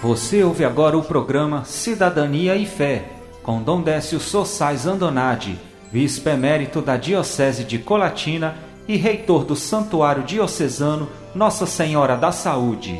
Você ouve agora o programa Cidadania e Fé, com Dom Décio Sossais Andonadi, bispo emérito da Diocese de Colatina e reitor do Santuário Diocesano Nossa Senhora da Saúde.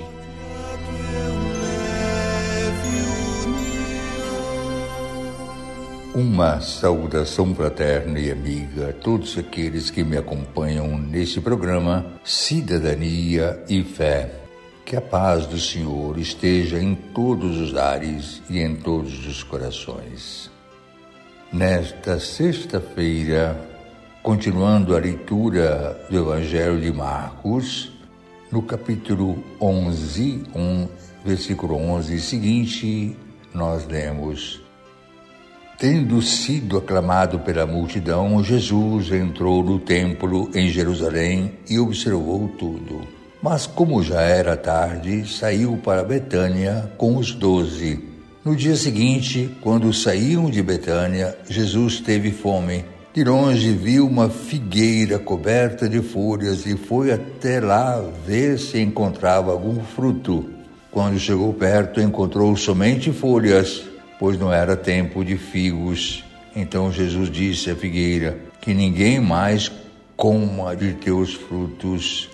Uma saudação fraterna e amiga a todos aqueles que me acompanham neste programa Cidadania e Fé. Que a paz do Senhor esteja em todos os lares e em todos os corações. Nesta sexta-feira, continuando a leitura do Evangelho de Marcos, no capítulo 11, versículo 11 seguinte, nós lemos: Tendo sido aclamado pela multidão, Jesus entrou no templo em Jerusalém e observou tudo. Mas como já era tarde, saiu para Betânia com os 12. No dia seguinte, quando saíam de Betânia, Jesus teve fome. De longe viu uma figueira coberta de folhas e foi até lá ver se encontrava algum fruto. Quando chegou perto, encontrou somente folhas, pois não era tempo de figos. Então Jesus disse à figueira: que ninguém mais coma de teus frutos.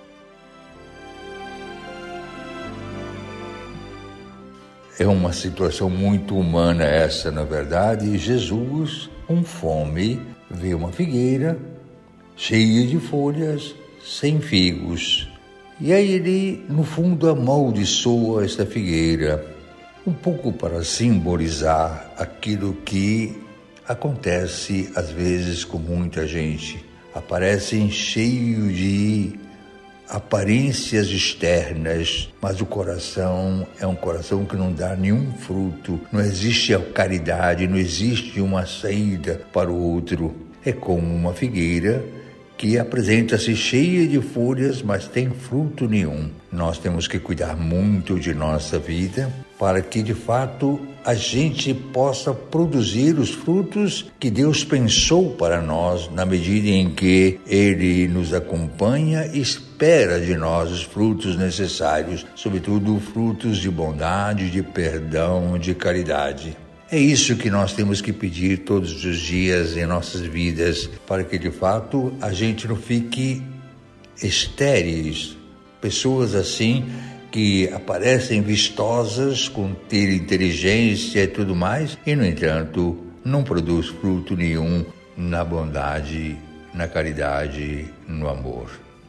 É uma situação muito humana essa, na verdade. Jesus, com fome, vê uma figueira cheia de folhas, sem figos. E aí ele, no fundo, amaldiçoa esta figueira, um pouco para simbolizar aquilo que acontece às vezes com muita gente. Aparecem cheios de aparências externas, mas o coração é um coração que não dá nenhum fruto, não existe a caridade, não existe uma saída para o outro. É como uma figueira que apresenta-se cheia de folhas, mas tem fruto nenhum. Nós temos que cuidar muito de nossa vida para que, de fato, a gente possa produzir os frutos que Deus pensou para nós, na medida em que Ele nos acompanha e espera de nós os frutos necessários, sobretudo frutos de bondade, de perdão, de caridade. É isso que nós temos que pedir todos os dias em nossas vidas, para que, de fato, a gente não fique estéreis. Pessoas assim que aparecem vistosas, com ter inteligência e tudo mais, e, no entanto, não produz fruto nenhum na bondade, na caridade, no amor.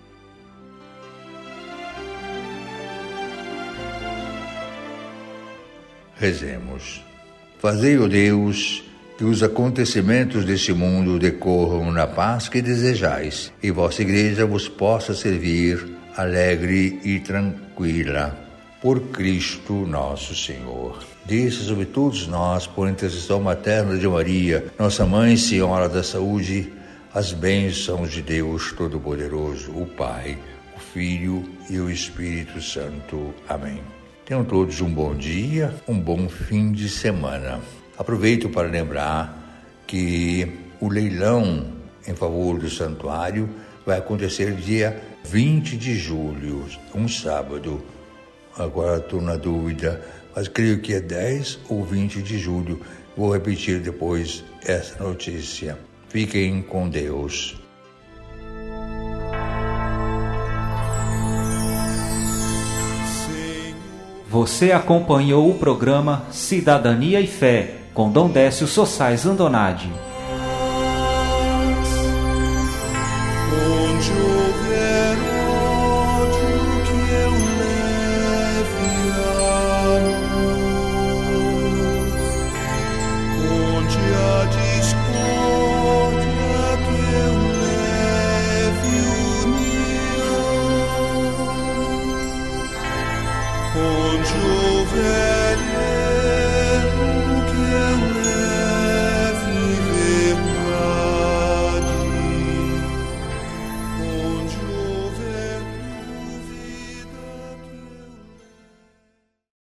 Rezemos. Fazei, ó Deus, que os acontecimentos deste mundo decorram na paz que desejais, e vossa Igreja vos possa servir alegre e tranquila. Por Cristo nosso Senhor. Desça sobre todos nós, por intercessão materna de Maria, nossa Mãe, Senhora da Saúde, as bênçãos de Deus Todo-Poderoso, o Pai, o Filho e o Espírito Santo. Amém. Tenham todos um bom dia, um bom fim de semana. Aproveito para lembrar que o leilão em favor do santuário vai acontecer dia 20 de julho, um sábado. Agora estou na dúvida, mas creio que é 10 ou 20 de julho. Vou repetir depois essa notícia. Fiquem com Deus. Você acompanhou o programa Cidadania e Fé, com Dom Décio Sossais Andonadi. Onde houver ódio, que eu leve a luz. Onde há discórdia, que eu leve união. Onde houver